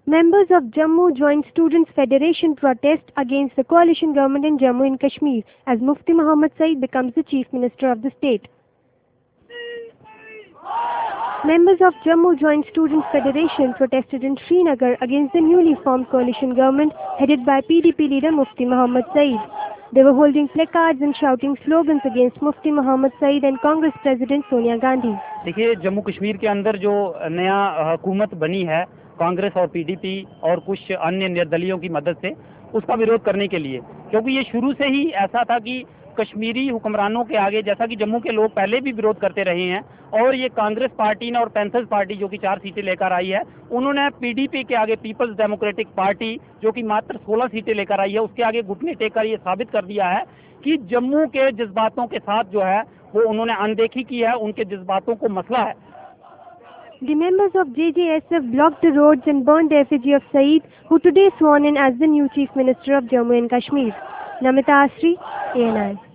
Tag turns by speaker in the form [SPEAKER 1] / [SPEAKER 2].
[SPEAKER 1] Members of Jammu joined Students' Federation protest against the coalition government in Jammu and Kashmir as Mufti Muhammad Saeed becomes the Chief Minister of the state. Members of Jammu Joint Students' Federation protested in Srinagar against the newly formed coalition government headed by PDP leader Mufti Muhammad Saeed. They were holding placards and shouting slogans against Mufti Muhammad Saeed and Congress President Sonia Gandhi.
[SPEAKER 2] देखिए, जम्मू कश्मीर के अंदर जो नया हुकूमत बनी है कांग्रेस और PDP और कुछ अन्य निर्दलियों की मदद से, उसका विरोध करने के लिए, क्योंकि ये शुरू से ही ऐसा था कि कश्मीरी हुक्मरानों के आगे, जैसा कि जम्मू के लोग पहले भी विरोध करते रहे हैं, और ये कांग्रेस पार्टी ने और पैंथर्स पार्टी जो कि 4 सीटें लेकर आई है, उन्होंने पीडीपी के आगे, पीपल्स डेमोक्रेटिक पार्टी जो कि मात्र 16 सीटें लेकर आई है, उसके आगे घुटने टेक कर ये साबित कर दिया है कि जम्मू के जज्बातों के साथ जो है वो उन्होंने अनदेखी की है, उनके जज्बातों को मसला है।
[SPEAKER 1] The members of JJSF blocked the roads and burned the effigy of Saeed, who today sworn in as the new Chief Minister of Jammu and Kashmir. Namita Asri, ANI.